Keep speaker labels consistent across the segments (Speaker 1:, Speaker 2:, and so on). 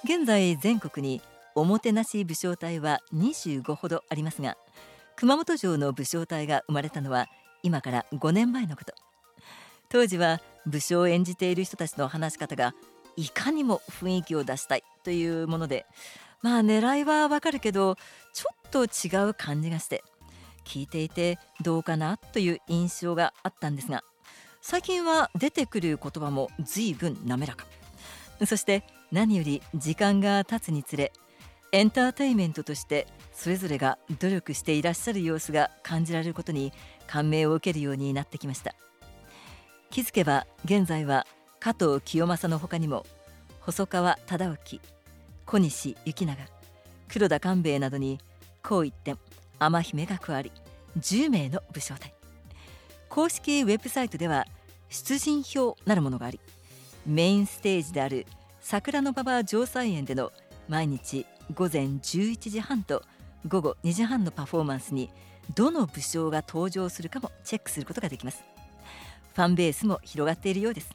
Speaker 1: 現在全国におもてなし武将隊は25ほどありますが、熊本城の武将隊が生まれたのは今から5年前のこと。当時は武将を演じている人たちの話し方がいかにも雰囲気を出したいというもので、狙いはわかるけどちょっと違う感じがして、聞いていてどうかなという印象があったんですが、最近は出てくる言葉も随分滑らか。そして何より時間が経つにつれ、エンターテインメントとしてそれぞれが努力していらっしゃる様子が感じられることに感銘を受けるようになってきました。気づけば現在は加藤清正の他にも細川忠興、小西行長、黒田官兵衛などに紅一点、天姫が加わり10名の武将隊。公式ウェブサイトでは出陣表なるものがあり、メインステージである桜の馬場城西園での毎日午前11時半と午後2時半のパフォーマンスにどの武将が登場するかもチェックすることができます。ファンベースも広がっているようです。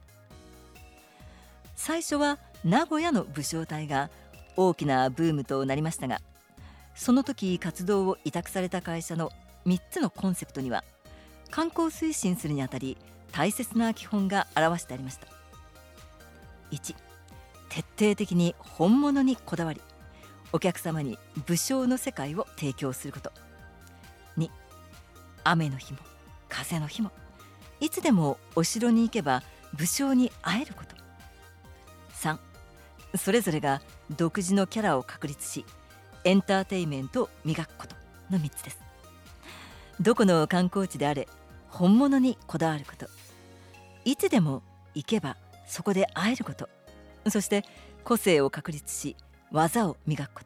Speaker 1: 最初は名古屋の武将隊が大きなブームとなりましたが、その時活動を委託された会社の3つのコンセプトには観光推進するにあたり大切な基本が表してありました。1、徹底的に本物にこだわりお客様に武将の世界を提供すること。2、雨の日も風の日もいつでもお城に行けば武将に会えること。3、それぞれが独自のキャラを確立しエンターテインメントを磨くことの3つです。どこの観光地であれ本物にこだわること、いつでも行けばそこで会えること、そして個性を確立し技を磨くこと、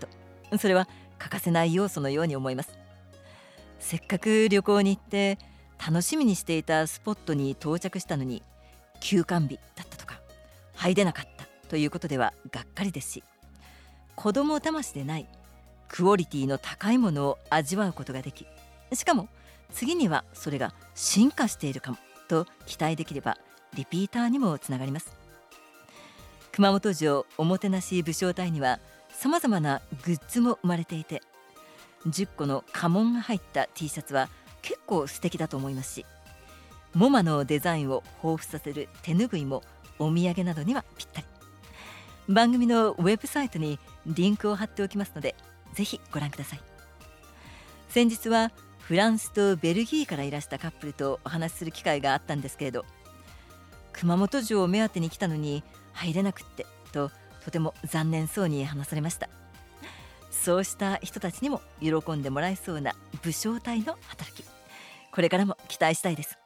Speaker 1: それは欠かせない要素のように思います。せっかく旅行に行って楽しみにしていたスポットに到着したのに休館日だったとか入れなかったということではがっかりですし、子供騙しでないクオリティの高いものを味わうことができ、しかも次にはそれが進化しているかもと期待できればリピーターにもつながります。熊本城おもてなし武将隊にはさまざまなグッズも生まれていて、10個の家紋が入った T シャツは結構素敵だと思いますし、モマのデザインを彷彿させる手ぬぐいもお土産などにはぴったり。番組のウェブサイトにリンクを貼っておきますのでぜひご覧ください。先日はフランスとベルギーからいらしたカップルとお話しする機会があったんですけれど、熊本城を目当てに来たのに入れなくってととても残念そうに話されました。そうした人たちにも喜んでもらえそうな武将隊の働き、これからも期待したいです。